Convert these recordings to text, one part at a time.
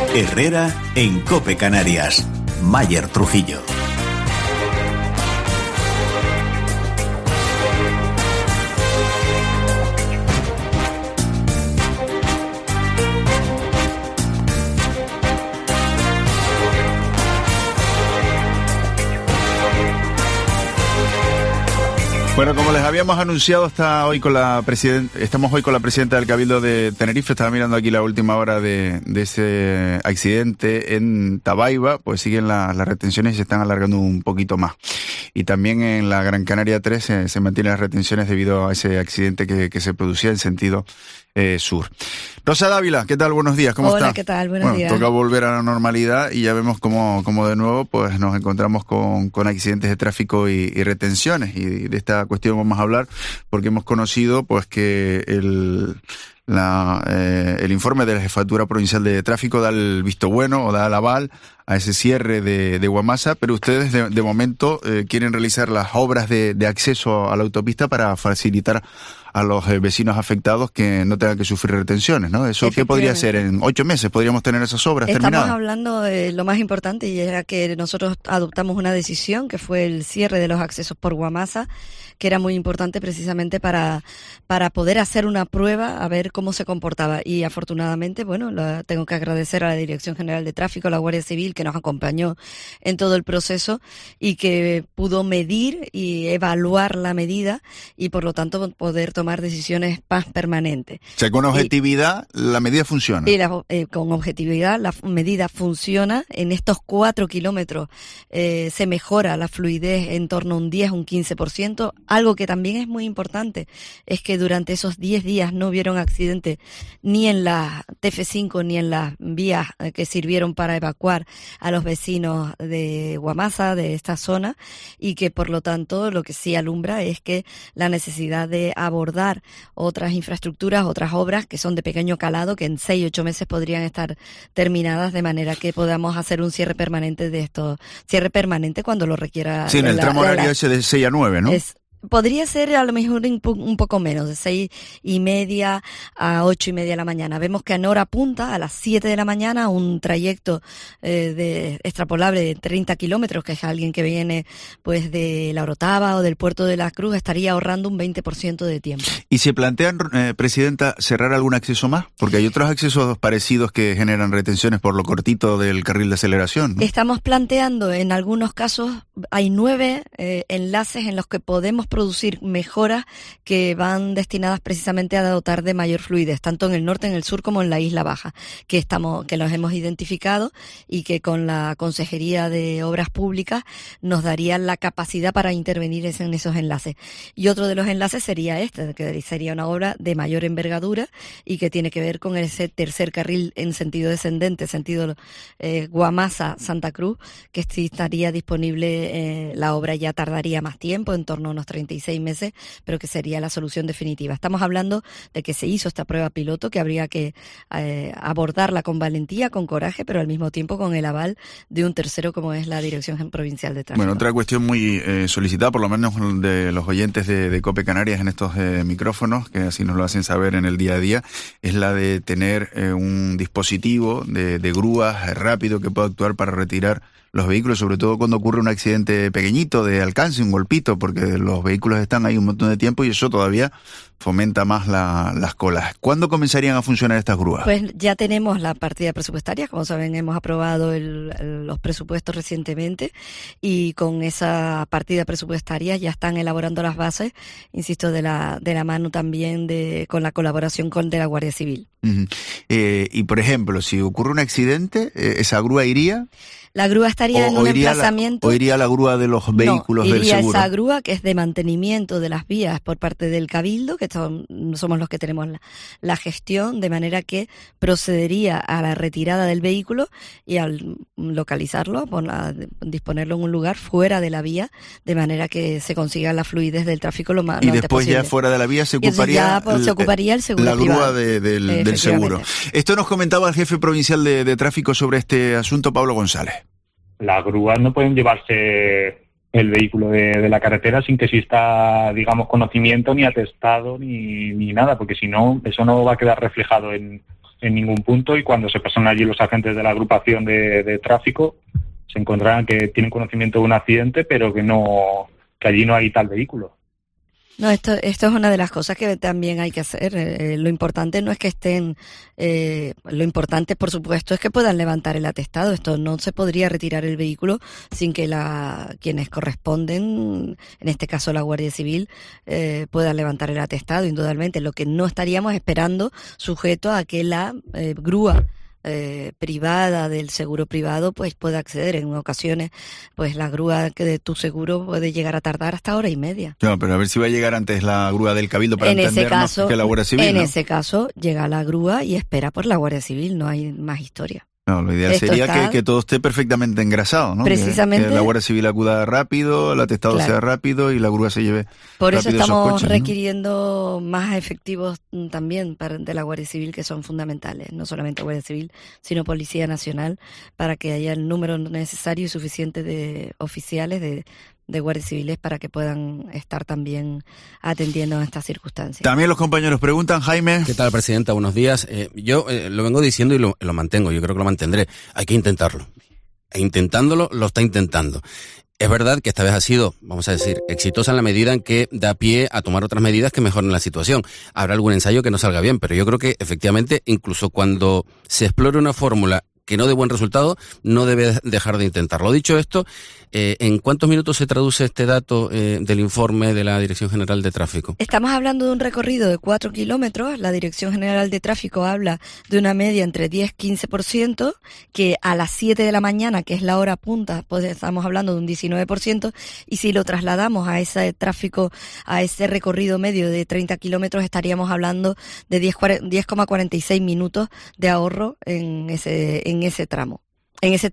Herrera en COPE Canarias. Mayer Trujillo. Bueno, como les habíamos anunciado, estamos hoy con la presidenta del Cabildo de Tenerife. Estaba mirando aquí la última hora de ese accidente en Tabaiba, pues siguen las retenciones y se están alargando un poquito más. Y también en la Gran Canaria 3 se mantienen las retenciones debido a ese accidente que se producía en sentido sur. Rosa Dávila, ¿qué tal? Buenos días, ¿cómo está? Hola, ¿qué tal? Buenos días. Toca volver a la normalidad y ya vemos cómo de nuevo pues nos encontramos con accidentes de tráfico y retenciones. Y de esta cuestión vamos a hablar porque hemos conocido pues que el informe de la Jefatura Provincial de Tráfico da el visto bueno o da el aval a ese cierre de Guamasa, pero ustedes de momento quieren realizar las obras de acceso a la autopista para facilitar a los vecinos afectados que no tengan que sufrir retenciones, ¿no? ¿Eso qué podría ser? ¿En 8 meses podríamos tener esas obras terminadas? Estamos hablando de lo más importante, y era que nosotros adoptamos una decisión que fue el cierre de los accesos por Guamasa, que era muy importante precisamente para poder hacer una prueba a ver cómo se comportaba. Y afortunadamente, bueno, tengo que agradecer a la Dirección General de Tráfico, a la Guardia Civil, que nos acompañó en todo el proceso y que pudo medir y evaluar la medida y por lo tanto poder tomar decisiones más permanentes. O sea, con objetividad la medida funciona. Y con objetividad la medida funciona. En estos 4 kilómetros se mejora la fluidez en torno a un 10, un 15%. Algo que también es muy importante es que durante esos 10 días no hubieron accidentes ni en la TF5 ni en las vías que sirvieron para evacuar a los vecinos de Guamasa, de esta zona, y que por lo tanto lo que sí alumbra es que la necesidad de abordar otras infraestructuras, otras obras que son de pequeño calado, que en 6 u 8 meses podrían estar terminadas, de manera que podamos hacer un cierre permanente de esto, cierre permanente cuando lo requiera. Sí, en el tramo horario ese de 6 a 9, ¿no? Podría ser a lo mejor un poco menos, de 6:30 a 8:30 de la mañana. Vemos que en hora punta, a las 7 de la mañana, un trayecto extrapolable de 30 kilómetros, que es alguien que viene pues de La Orotava o del Puerto de la Cruz, estaría ahorrando un 20% de tiempo. ¿Y se plantean, Presidenta, cerrar algún acceso más? Porque hay otros accesos parecidos que generan retenciones por lo cortito del carril de aceleración, ¿no? Estamos planteando, en algunos casos, hay 9 enlaces en los que podemos producir mejoras que van destinadas precisamente a dotar de mayor fluidez, tanto en el norte, en el sur, como en la Isla Baja, que los hemos identificado y que con la Consejería de Obras Públicas nos darían la capacidad para intervenir en esos enlaces. Y otro de los enlaces sería que sería una obra de mayor envergadura y que tiene que ver con ese tercer carril en sentido descendente, sentido Guamasa-Santa Cruz, que sí estaría disponible. La obra ya tardaría más tiempo, en torno a unos 36 meses, pero que sería la solución definitiva. Estamos hablando de que se hizo esta prueba piloto, que habría que abordarla con valentía, con coraje, pero al mismo tiempo con el aval de un tercero como es la Dirección Provincial de Tráfico. Bueno, otra cuestión muy solicitada, por lo menos de los oyentes de COPE Canarias en estos micrófonos, que así nos lo hacen saber en el día a día, es la de tener un dispositivo de grúas rápido que pueda actuar para retirar los vehículos, sobre todo cuando ocurre un accidente pequeñito de alcance, un golpito, porque los vehículos están ahí un montón de tiempo y eso todavía fomenta más las colas. ¿Cuándo comenzarían a funcionar estas grúas? Pues ya tenemos la partida presupuestaria, como saben, hemos aprobado los presupuestos recientemente y con esa partida presupuestaria ya están elaborando las bases, insisto, de la mano también con la colaboración de la Guardia Civil. Uh-huh. Y por ejemplo, si ocurre un accidente, ¿esa grúa iría? La grúa estaría en un emplazamiento. ¿O iría la grúa de los vehículos del seguro? Iría esa grúa que es de mantenimiento de las vías por parte del Cabildo, que somos los que tenemos la gestión, de manera que procedería a la retirada del vehículo y al localizarlo, disponerlo en un lugar fuera de la vía, de manera que se consiga la fluidez del tráfico lo más antes posible. Y después ya fuera de la vía se ocuparía el seguro la grúa privado, del seguro. Esto nos comentaba el jefe provincial de tráfico sobre este asunto, Pablo González. Las grúas no pueden llevarse el vehículo de la carretera sin que exista, digamos, conocimiento ni atestado ni nada, porque si no, eso no va a quedar reflejado en en ningún punto, y cuando se pasan allí los agentes de la agrupación de tráfico se encontrarán que tienen conocimiento de un accidente, pero que allí no hay tal vehículo. No, esto es una de las cosas que también hay que hacer. Lo importante no es que estén, lo importante, por supuesto, es que puedan levantar el atestado. Esto no se podría retirar el vehículo sin que quienes corresponden, en este caso la Guardia Civil, puedan levantar el atestado, indudablemente. Lo que no estaríamos esperando, sujeto a que la grúa privada del seguro privado pues pueda acceder. En ocasiones pues la grúa que de tu seguro puede llegar a tardar hasta hora y media. Claro, pero a ver si va a llegar antes la grúa del Cabildo para entendernos que la Guardia Civil. En ese caso llega la grúa y espera por la Guardia Civil, no hay más historia. No, lo ideal sería que todo esté perfectamente engrasado, ¿no? Precisamente. Que la Guardia Civil acuda rápido, el atestado sea rápido y la grúa se lleve por rápido. Eso estamos coches, requiriendo más efectivos también de la Guardia Civil, que son fundamentales, no solamente Guardia Civil, sino Policía Nacional, para que haya el número necesario y suficiente de oficiales de guardias civiles para que puedan estar también atendiendo a estas circunstancias. También los compañeros preguntan, Jaime. ¿Qué tal, Presidenta? Buenos días. Yo lo vengo diciendo y lo mantengo, yo creo que lo mantendré. Hay que intentarlo. E intentándolo, lo está intentando. Es verdad que esta vez ha sido, vamos a decir, exitosa en la medida en que da pie a tomar otras medidas que mejoren la situación. Habrá algún ensayo que no salga bien, pero yo creo que efectivamente, incluso cuando se explore una fórmula que no dé buen resultado, no debe dejar de intentarlo. Dicho esto, ¿en cuántos minutos se traduce este dato del informe de la Dirección General de Tráfico? Estamos hablando de un recorrido de 4 kilómetros. La Dirección General de Tráfico habla de una media entre 10-15%, que a las 7 de la mañana, que es la hora punta, pues estamos hablando de un 19%, y si lo trasladamos a ese tráfico, a ese recorrido medio de 30 kilómetros, estaríamos hablando de 10,46 minutos de ahorro en ese tramo. En ese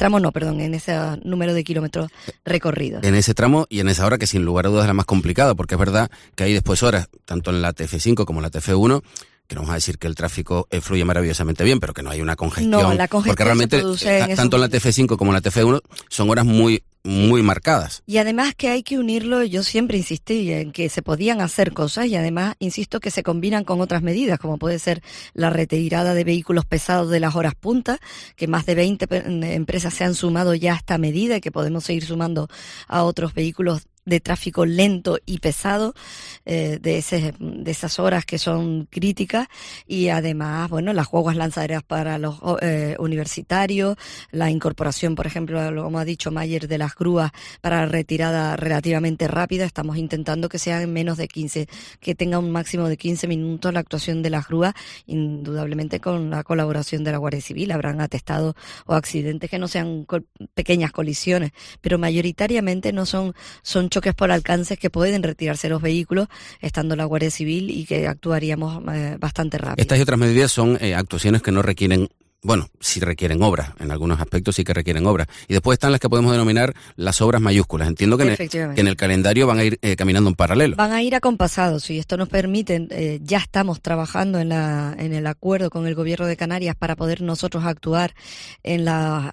número de kilómetros recorridos. En ese tramo y en esa hora que sin lugar a dudas es la más complicada, porque es verdad que hay después horas, tanto en la TF5 como en la TF1, que no vamos a decir que el tráfico fluye maravillosamente bien, pero que no hay una congestión. No, la congestión porque realmente, se produce tanto en la TF5 como en la TF1, son horas muy marcadas. Y además que hay que unirlo, yo siempre insistí en que se podían hacer cosas y además insisto que se combinan con otras medidas, como puede ser la retirada de vehículos pesados de las horas punta, que más de 20 empresas se han sumado ya a esta medida y que podemos seguir sumando a otros vehículos de tráfico lento y pesado, de esas horas que son críticas, y además, bueno, las guaguas lanzaderas para los universitarios, la incorporación, por ejemplo, como ha dicho Mayer, de las grúas para retirada relativamente rápida. Estamos intentando que sean en menos de 15, que tenga un máximo de 15 minutos la actuación de las grúas, indudablemente con la colaboración de la Guardia Civil. Habrán atestados o accidentes que no sean pequeñas colisiones, pero mayoritariamente no son choques por alcances que pueden retirarse los vehículos estando la Guardia Civil y que actuaríamos bastante rápido. Estas y otras medidas son actuaciones que no requieren, bueno, sí requieren obras, en algunos aspectos sí que requieren obras. Y después están las que podemos denominar las obras mayúsculas. Entiendo que en el calendario van a ir caminando en paralelo. Van a ir acompasados, y esto nos permite, ya estamos trabajando en el acuerdo con el Gobierno de Canarias para poder nosotros actuar en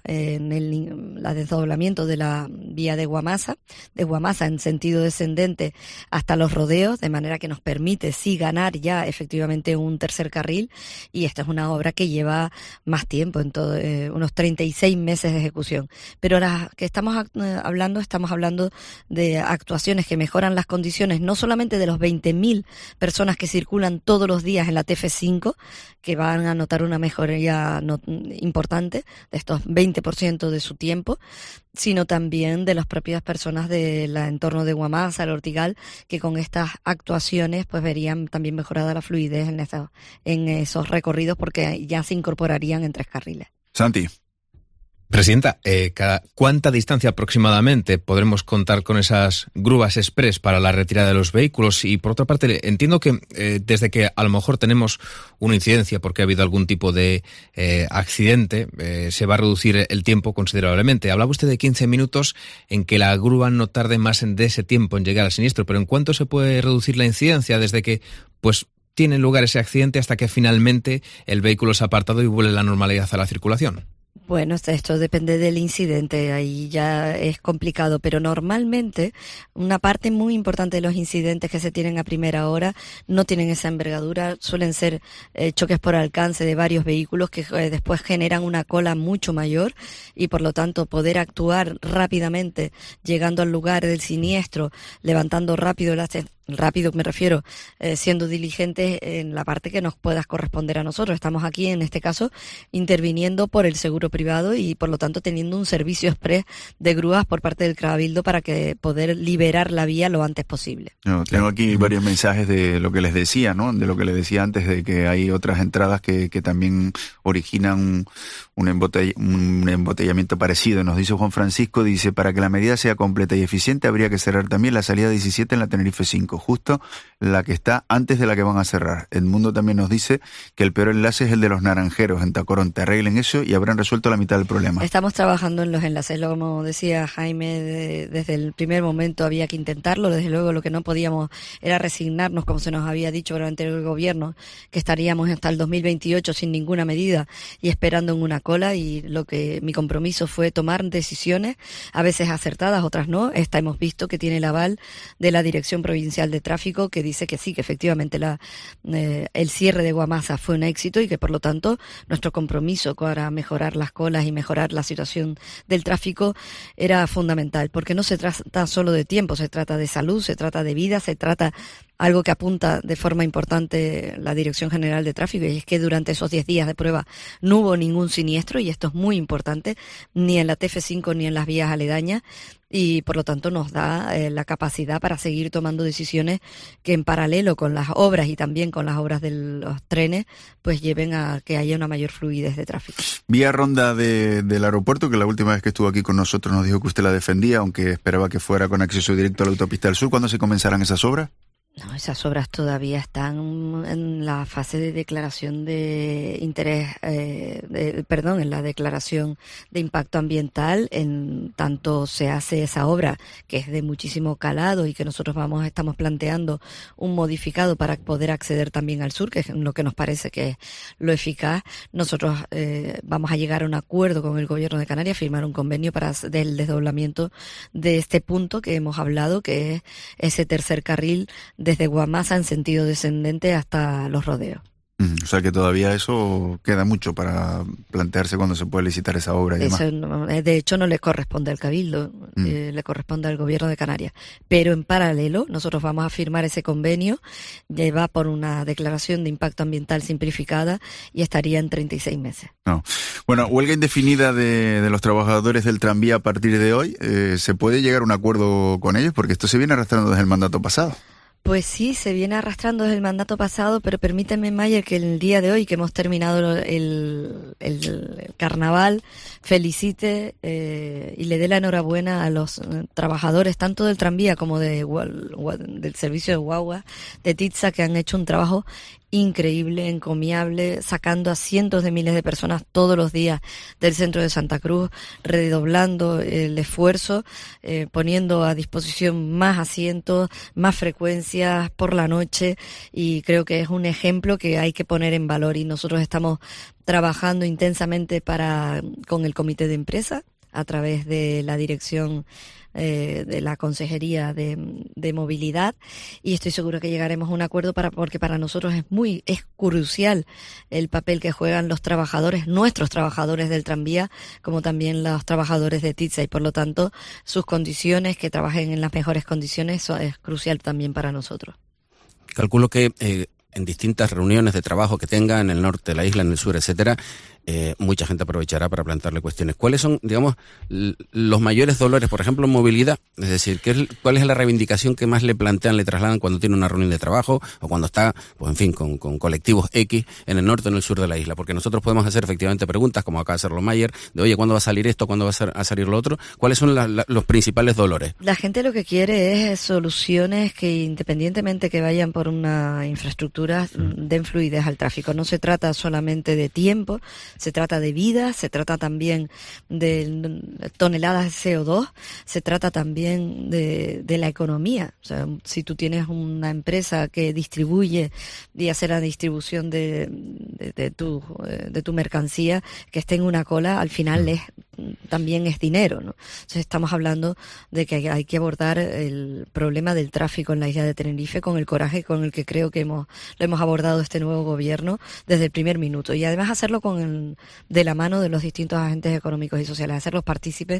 el desdoblamiento de la vía de Guamasa en sentido descendente hasta los rodeos, de manera que nos permite sí ganar ya efectivamente un tercer carril, y esta es una obra que lleva más tiempo, en todo, unos 36 meses de ejecución. Pero ahora que estamos hablando de actuaciones que mejoran las condiciones no solamente de los 20.000 personas que circulan todos los días en la TF5, que van a notar una mejoría importante de estos 20% de su tiempo, sino también de las propias personas del entorno de Guamasa, el Ortigal, que con estas actuaciones pues verían también mejorada la fluidez en esos recorridos, porque ya se incorporarían en 3 carriles. Santi. Presidenta, ¿cuánta distancia aproximadamente podremos contar con esas grúas express para la retirada de los vehículos? Y por otra parte, entiendo que desde que a lo mejor tenemos una incidencia porque ha habido algún tipo de accidente, se va a reducir el tiempo considerablemente. Hablaba usted de 15 minutos en que la grúa no tarde más de ese tiempo en llegar al siniestro, pero ¿en cuánto se puede reducir la incidencia desde que tiene lugar ese accidente hasta que finalmente el vehículo es apartado y vuelve la normalidad a la circulación? Bueno, esto depende del incidente, ahí ya es complicado, pero normalmente una parte muy importante de los incidentes que se tienen a primera hora no tienen esa envergadura, suelen ser choques por alcance de varios vehículos que después generan una cola mucho mayor y por lo tanto poder actuar rápidamente llegando al lugar del siniestro, levantando rápido me refiero, siendo diligentes en la parte que nos pueda corresponder a nosotros. Estamos aquí, en este caso, interviniendo por el seguro privado y, por lo tanto, teniendo un servicio express de grúas por parte del Cabildo para que poder liberar la vía lo antes posible. No, tengo aquí varios mensajes de lo que les decía, ¿no? De lo que les decía antes, de que hay otras entradas que también originan un embotellamiento parecido. Nos dice Juan Francisco, dice, para que la medida sea completa y eficiente habría que cerrar también la salida 17 en la Tenerife 5. Justo la que está antes de la que van a cerrar. Edmundo también nos dice que el peor enlace es el de los naranjeros en Tacoronte. Arreglen eso y habrán resuelto la mitad del problema. Estamos trabajando en los enlaces, como decía Jaime, desde el primer momento había que intentarlo. Desde luego lo que no podíamos era resignarnos, como se nos había dicho por el anterior gobierno, que estaríamos hasta el 2028 sin ninguna medida y esperando en una cola, y mi compromiso fue tomar decisiones, a veces acertadas, otras no. Esta hemos visto que tiene el aval de la Dirección Provincial de Tráfico, que dice que sí, que efectivamente el cierre de Guamasa fue un éxito y que por lo tanto nuestro compromiso para mejorar las colas y mejorar la situación del tráfico era fundamental, porque no se trata solo de tiempo, se trata de salud, se trata de vida, se trata algo que apunta de forma importante la Dirección General de Tráfico, y es que durante esos 10 días de prueba no hubo ningún siniestro, y esto es muy importante, ni en la TF5 ni en las vías aledañas, y por lo tanto nos da la capacidad para seguir tomando decisiones que en paralelo con las obras y también con las obras de los trenes pues lleven a que haya una mayor fluidez de tráfico. Vía Ronda del aeropuerto, que la última vez que estuvo aquí con nosotros nos dijo que usted la defendía, aunque esperaba que fuera con acceso directo a la autopista del sur. ¿Cuándo se comenzarán esas obras? No, esas obras todavía están en la fase de declaración de interés, en la declaración de impacto ambiental. En tanto se hace esa obra, que es de muchísimo calado y que nosotros estamos planteando un modificado para poder acceder también al sur, que es lo que nos parece que es lo eficaz. Nosotros vamos a llegar a un acuerdo con el Gobierno de Canarias, firmar un convenio del desdoblamiento de este punto que hemos hablado, que es ese tercer carril desde Guamasa en sentido descendente hasta Los Rodeos. O sea que todavía eso queda mucho para plantearse cuando se puede licitar esa obra y demás. Eso de hecho no le corresponde al Cabildo, le corresponde al Gobierno de Canarias. Pero en paralelo nosotros vamos a firmar ese convenio, lleva por una declaración de impacto ambiental simplificada y estaría en 36 meses. No. Bueno, huelga indefinida de los trabajadores del tranvía a partir de hoy. ¿Se puede llegar a un acuerdo con ellos? Porque esto se viene arrastrando desde el mandato pasado. Pues sí, se viene arrastrando desde el mandato pasado, pero permíteme, Mayer, que el día de hoy, que hemos terminado el carnaval, felicite y le dé la enhorabuena a los trabajadores, tanto del tranvía como del servicio de guagua, de TITSA, que han hecho un trabajo increíble, encomiable, sacando a cientos de miles de personas todos los días del centro de Santa Cruz, redoblando el esfuerzo, poniendo a disposición más asientos, más frecuencias por la noche, y creo que es un ejemplo que hay que poner en valor, y nosotros estamos trabajando intensamente con el comité de empresa a través de la dirección de la Consejería de Movilidad, y estoy seguro que llegaremos a un acuerdo porque para nosotros es crucial el papel que juegan los trabajadores, nuestros trabajadores del tranvía, como también los trabajadores de TITSA, y por lo tanto sus condiciones, que trabajen en las mejores condiciones, eso es crucial también para nosotros. Calculo que en distintas reuniones de trabajo que tenga en el norte de la isla, en el sur, etcétera, mucha gente aprovechará para plantearle cuestiones. ¿Cuáles son, digamos, los mayores dolores, por ejemplo, en movilidad? Es decir, ¿cuál es la reivindicación que más le plantean, le trasladan cuando tiene una reunión de trabajo o cuando está, pues en fin, con colectivos X en el norte o en el sur de la isla? Porque nosotros podemos hacer efectivamente preguntas, como acaba de hacerlo Mayer, de oye, ¿cuándo va a salir esto? ¿Cuándo va a salir lo otro? ¿Cuáles son los principales dolores? La gente lo que quiere es soluciones que, independientemente que vayan por una infraestructura, den fluidez al tráfico. No se trata solamente de tiempo, Se trata de vidas, se trata también de toneladas de CO2, se trata también de la economía. O sea, si tú tienes una empresa que distribuye y hace la distribución de tu mercancía, que esté en una cola, al final también es dinero, ¿no? Entonces estamos hablando de que hay que abordar el problema del tráfico en la isla de Tenerife con el coraje con el que creo que lo hemos abordado este nuevo gobierno desde el primer minuto, y además hacerlo de la mano de los distintos agentes económicos y sociales, hacerlos partícipes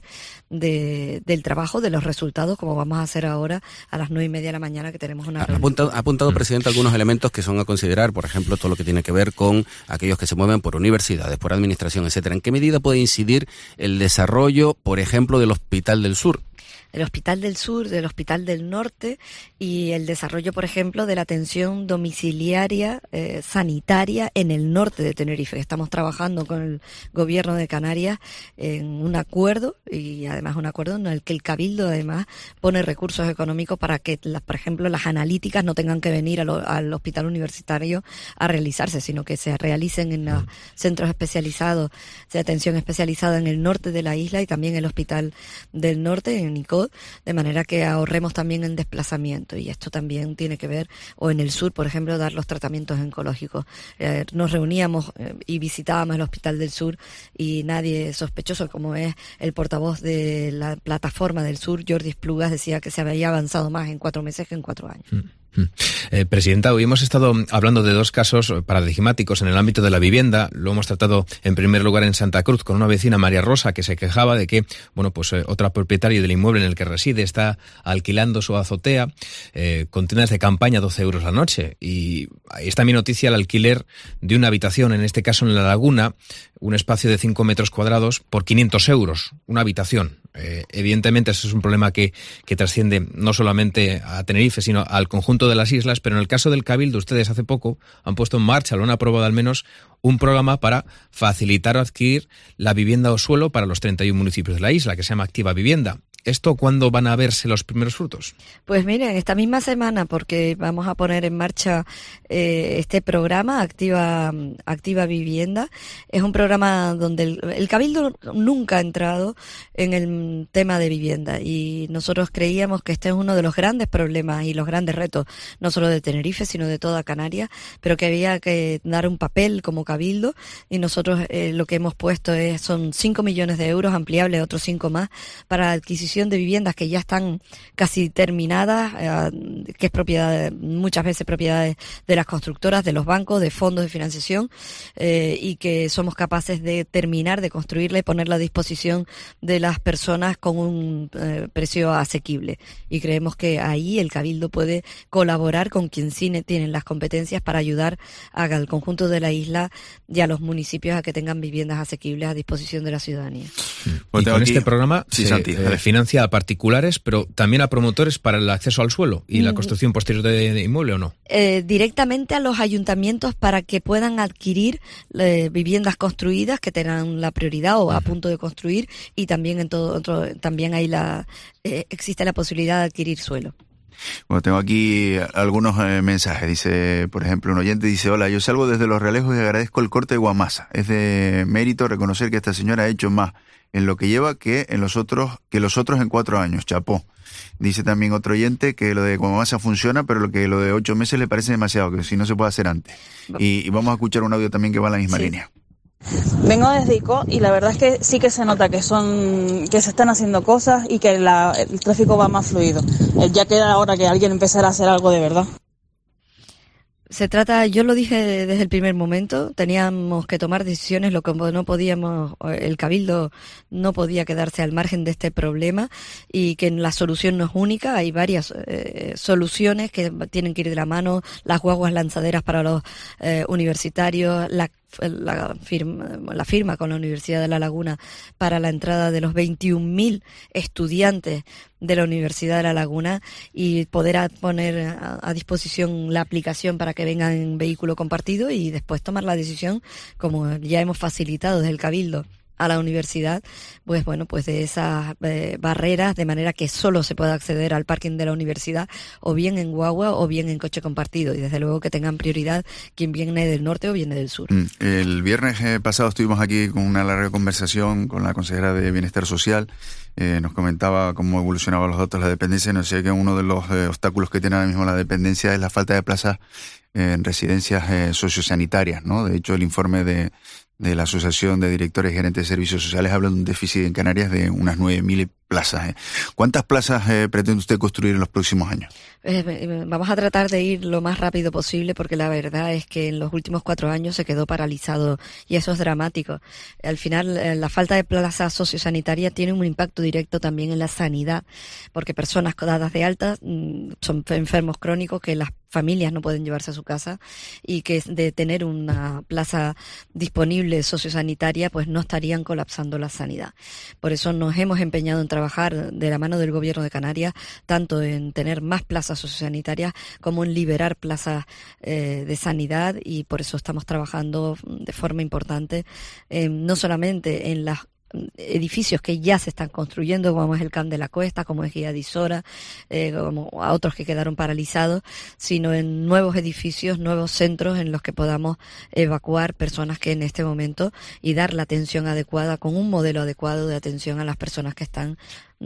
del trabajo, de los resultados, como vamos a hacer ahora a las 9:30 de la mañana, que tenemos una reunión. Ha apuntado, presidente, algunos elementos que son a considerar, por ejemplo, todo lo que tiene que ver con aquellos que se mueven por universidades, por administración, etcétera. ¿En qué medida puede incidir el desarrollo, por ejemplo, del Hospital del Sur? El Hospital del Sur, del Hospital del Norte, y el desarrollo, por ejemplo, de la atención domiciliaria sanitaria en el norte de Tenerife. Estamos trabajando con el Gobierno de Canarias en un acuerdo, y además un acuerdo en el que el Cabildo además pone recursos económicos para que, por ejemplo, las analíticas no tengan que venir al hospital universitario a realizarse, sino que se realicen en los centros especializados de atención especializada en el norte de la isla, y también el Hospital del Norte, en Nicod, de manera que ahorremos también el desplazamiento. Y esto también tiene que ver, o en el sur, por ejemplo, dar los tratamientos oncológicos. Nos reuníamos y visitábamos el Hospital del Sur, y nadie sospechoso, como es el portavoz de la Plataforma del Sur, Jordi Esplugas, decía que se había avanzado más en 4 meses que en 4 años. Presidenta, hoy hemos estado hablando de 2 casos paradigmáticos en el ámbito de la vivienda. Lo hemos tratado en primer lugar en Santa Cruz con una vecina, María Rosa, que se quejaba de que, otra propietaria del inmueble en el que reside está alquilando su azotea con tiendas de campaña 12 euros la noche. Y es también noticia el alquiler de una habitación, en este caso en La Laguna, un espacio de 5 metros cuadrados por 500 euros, una habitación. Evidentemente, eso es un problema que trasciende no solamente a Tenerife, sino al conjunto de las islas, pero en el caso del Cabildo, ustedes hace poco han puesto en marcha, lo han aprobado al menos, un programa para facilitar o adquirir la vivienda o suelo para los 31 municipios de la isla, que se llama Activa Vivienda. ¿Esto cuándo van a verse los primeros frutos? Pues miren, esta misma semana, porque vamos a poner en marcha este programa, Activa Vivienda. Es un programa donde el Cabildo nunca ha entrado en el tema de vivienda, y nosotros creíamos que este es uno de los grandes problemas y los grandes retos, no solo de Tenerife, sino de toda Canarias, pero que había que dar un papel como Cabildo, y nosotros lo que hemos puesto son 5 millones de euros, ampliables a otros 5 más, para la adquisición de viviendas que ya están casi terminadas, que es muchas veces propiedad de las constructoras, de los bancos, de fondos de financiación, y que somos capaces de terminar, de construirla y ponerla a disposición de las personas con un precio asequible. Y creemos que ahí el Cabildo puede colaborar con quien sí tienen las competencias para ayudar al conjunto de la isla y a los municipios a que tengan viviendas asequibles a disposición de la ciudadanía. Y con este programa se financia a particulares, pero también a promotores para el acceso al suelo y la construcción posterior de inmueble, ¿o no? Directamente a los ayuntamientos para que puedan adquirir viviendas construidas que tengan la prioridad o a punto de construir, y también también hay existe la posibilidad de adquirir suelo. Bueno, tengo aquí algunos mensajes. Dice, por ejemplo, un oyente dice: hola, yo salgo desde Los Realejos y agradezco el corte de Guamasa. Es de mérito reconocer que esta señora ha hecho más en lo que lleva que los otros en 4 años. Chapó. Dice también otro oyente que lo de Guamasa funciona, pero lo de 8 meses le parece demasiado, que si no se puede hacer antes. Y vamos a escuchar un audio también que va en la misma línea. Vengo desde ICO y la verdad es que sí que se nota que se están haciendo cosas y que el tráfico va más fluido. Ya queda hora que alguien empezara a hacer algo de verdad. Se trata, yo lo dije desde el primer momento, teníamos que tomar decisiones, lo que no podíamos, el Cabildo no podía quedarse al margen de este problema, y que la solución no es única, hay varias soluciones que tienen que ir de la mano: las guaguas lanzaderas para los universitarios, la firma con la Universidad de La Laguna para la entrada de los 21.000 estudiantes de la Universidad de La Laguna, y poder poner a disposición la aplicación para que vengan en vehículo compartido, y después tomar la decisión, como ya hemos facilitado desde el Cabildo, a la universidad, pues bueno, pues de esas barreras, de manera que solo se pueda acceder al parking de la universidad o bien en guagua o bien en coche compartido, y desde luego que tengan prioridad quien viene del norte o viene del sur. El viernes pasado estuvimos aquí con una larga conversación con la consejera de Bienestar Social. Nos comentaba cómo evolucionaban los datos de la dependencia. No sé, que uno de los obstáculos que tiene ahora mismo la dependencia es la falta de plazas en residencias sociosanitarias, ¿no? De hecho, el informe de la Asociación de Directores y Gerentes de Servicios Sociales habla de un déficit en Canarias de unas 9.000 plazas. ¿Cuántas plazas pretende usted construir en los próximos años? Vamos a tratar de ir lo más rápido posible, porque la verdad es que en los últimos 4 años se quedó paralizado y eso es dramático. Al final, la falta de plazas sociosanitarias tiene un impacto directo también en la sanidad, porque personas dadas de alta son enfermos crónicos que las familias no pueden llevarse a su casa, y que de tener una plaza disponible sociosanitaria, pues no estarían colapsando la sanidad. Por eso nos hemos empeñado en trabajar de la mano del Gobierno de Canarias, tanto en tener más plazas sociosanitarias como en liberar plazas de sanidad, y por eso estamos trabajando de forma importante, no solamente en las edificios que ya se están construyendo, como es el Camp de la Cuesta, como es Guía de Isora, como a otros que quedaron paralizados, sino en nuevos edificios, nuevos centros en los que podamos evacuar personas que en este momento, y dar la atención adecuada, con un modelo adecuado de atención a las personas que están,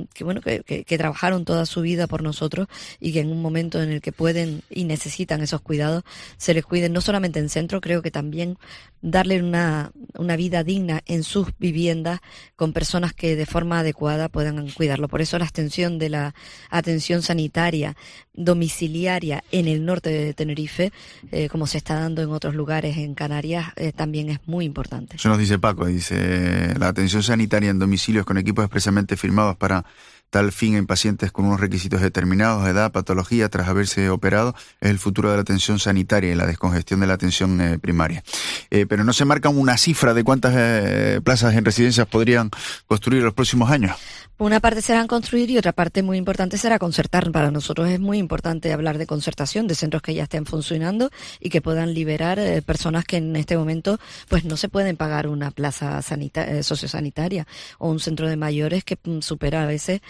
que trabajaron toda su vida por nosotros, y que en un momento en el que pueden y necesitan esos cuidados, se les cuiden no solamente en centro, creo que también darle una vida digna en sus viviendas, con personas que de forma adecuada puedan cuidarlo. Por eso la extensión de la atención sanitaria domiciliaria en el norte de Tenerife, como se está dando en otros lugares en Canarias, también es muy importante. Eso nos dice Paco, dice: la atención sanitaria en domicilios con equipos expresamente firmados para tal fin en pacientes con unos requisitos determinados, edad, patología, tras haberse operado, es el futuro de la atención sanitaria y la descongestión de la atención primaria. Pero no se marca una cifra de cuántas plazas en residencias podrían construir en los próximos años. Una parte serán construir y otra parte muy importante será concertar. Para nosotros es muy importante hablar de concertación, de centros que ya estén funcionando y que puedan liberar personas que en este momento pues no se pueden pagar una plaza sociosanitaria, o un centro de mayores que supera a veces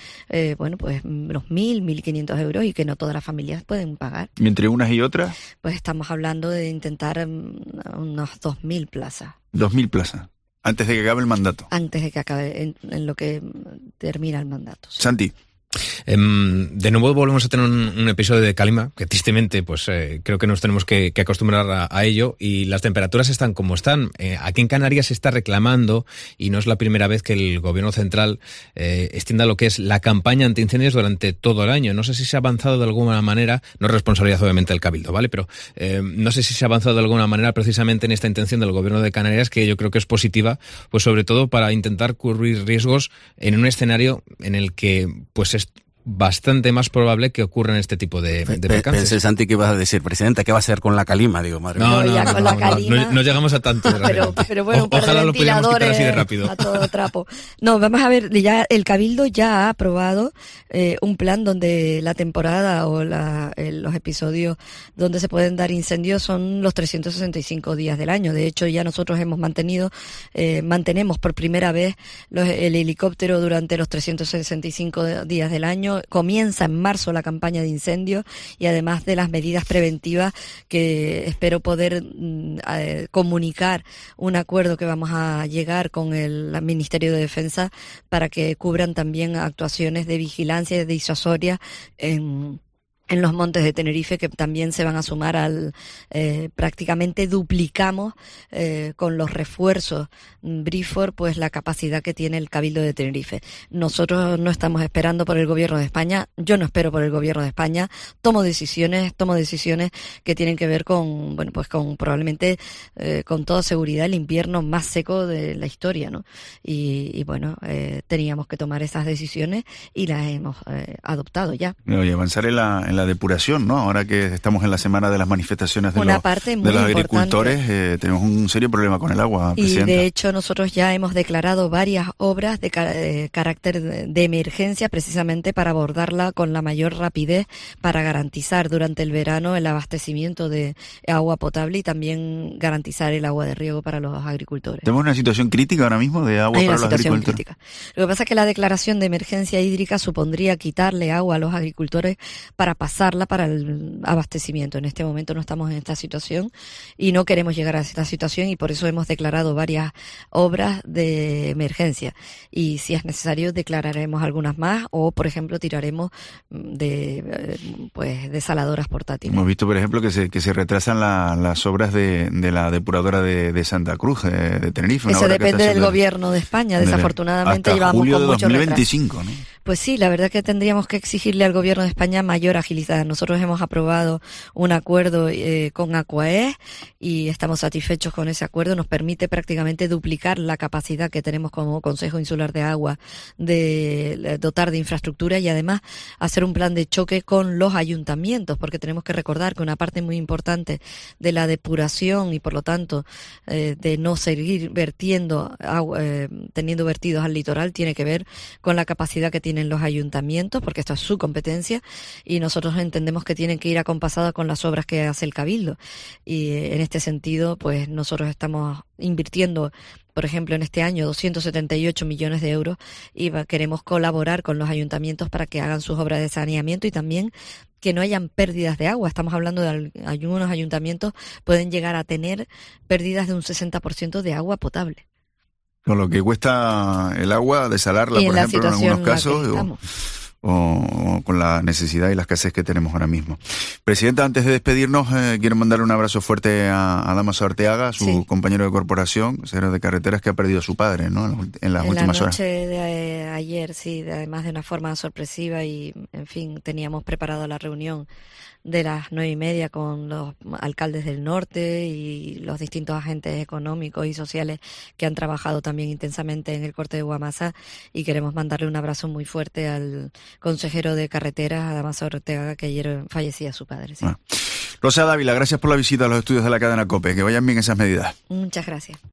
los 1.500 euros, y que no todas las familias pueden pagar. ¿Y entre unas y otras? Pues estamos hablando de intentar unas 2.000 plazas. 2.000 plazas. Antes de que acabe el mandato. Antes de que acabe, en lo que termina el mandato. Sí. Santi. De nuevo volvemos a tener un episodio de calima, que tristemente pues creo que nos tenemos que acostumbrar a ello, y las temperaturas están como están. Aquí en Canarias se está reclamando, y no es la primera vez que el gobierno central extienda lo que es la campaña antiincendios durante todo el año. No sé si se ha avanzado de alguna manera, no es responsabilidad obviamente del Cabildo, ¿vale? Pero no sé si se ha avanzado de alguna manera precisamente en esta intención del gobierno de Canarias, que yo creo que es positiva, pues sobre todo para intentar cubrir riesgos en un escenario en el que pues es bastante más probable que ocurran este tipo de percances. Pensé, Santi, que ibas a decir: presidenta, ¿qué va a hacer con la calima? Digo, madre mía. No llegamos a tanto. Pero bueno, ojalá lo pudiéramos quitar así de rápido. A todo trapo. No, vamos a ver, ya el Cabildo ya ha aprobado un plan donde la temporada o los episodios donde se pueden dar incendios son los 365 días del año. De hecho, ya nosotros mantenemos por primera vez el helicóptero durante los 365 días del año. Comienza en marzo la campaña de incendios, y además de las medidas preventivas, que espero poder comunicar un acuerdo que vamos a llegar con el Ministerio de Defensa para que cubran también actuaciones de vigilancia y de disuasoria en los montes de Tenerife, que también se van a sumar prácticamente duplicamos con los refuerzos Brifor, pues la capacidad que tiene el Cabildo de Tenerife. Nosotros no estamos esperando por el Gobierno de España, yo no espero por el Gobierno de España, tomo decisiones que tienen que ver con probablemente con toda seguridad el invierno más seco de la historia, ¿no? Y teníamos que tomar esas decisiones y las hemos adoptado ya. Y avanzar en la la depuración, ¿no? Ahora que estamos en la semana de las manifestaciones de los agricultores, tenemos un serio problema con el agua, Presidenta. Y de hecho nosotros ya hemos declarado varias obras de carácter de emergencia precisamente para abordarla con la mayor rapidez, para garantizar durante el verano el abastecimiento de agua potable y también garantizar el agua de riego para los agricultores. ¿Tenemos una situación crítica ahora mismo de agua para los agricultores? Crítica. Lo que pasa es que la declaración de emergencia hídrica supondría quitarle agua a los agricultores para pasarla para el abastecimiento. En este momento no estamos en esta situación y no queremos llegar a esta situación, y por eso hemos declarado varias obras de emergencia. Y si es necesario declararemos algunas más, o por ejemplo tiraremos de desaladoras portátiles. Hemos visto, por ejemplo, que se retrasan las obras de la depuradora de Santa Cruz, de Tenerife. Eso depende del gobierno de España. Desafortunadamente hasta llevamos julio con de mucho 2025, retraso. ¿no? Pues sí, la verdad es que tendríamos que exigirle al gobierno de España mayor agilidad. Nosotros hemos aprobado un acuerdo con Aquaes y estamos satisfechos con ese acuerdo. Nos permite prácticamente duplicar la capacidad que tenemos como Consejo Insular de Agua de dotar de infraestructura y además hacer un plan de choque con los ayuntamientos, porque tenemos que recordar que una parte muy importante de la depuración y por lo tanto de no seguir vertiendo agua, teniendo vertidos al litoral, tiene que ver con la capacidad que tienen los ayuntamientos, porque esto es su competencia y nosotros entendemos que tienen que ir acompasadas con las obras que hace el Cabildo. Y en este sentido, pues nosotros estamos invirtiendo, por ejemplo, en este año 278 millones de euros y queremos colaborar con los ayuntamientos para que hagan sus obras de saneamiento y también que no hayan pérdidas de agua. Estamos hablando de algunos ayuntamientos pueden llegar a tener pérdidas de un 60% de agua potable. Con lo que cuesta el agua, desalarla, por ejemplo, en algunos casos, o con la necesidad y la escasez que tenemos ahora mismo. Presidenta, antes de despedirnos, quiero mandarle un abrazo fuerte a Dámaso Arteaga, su compañero de corporación, consejero de carreteras, que ha perdido a su padre, ¿no? En las últimas horas. En la noche de ayer, sí, además de una forma sorpresiva y, en fin, teníamos preparado la reunión de las 9:30 con los alcaldes del norte y los distintos agentes económicos y sociales que han trabajado también intensamente en el corte de Guamasa, y queremos mandarle un abrazo muy fuerte al consejero de carreteras, Dámaso Arteaga, que ayer fallecía su padre. Sí. Rosa Dávila, gracias por la visita a los estudios de la cadena COPE. Que vayan bien esas medidas. Muchas gracias.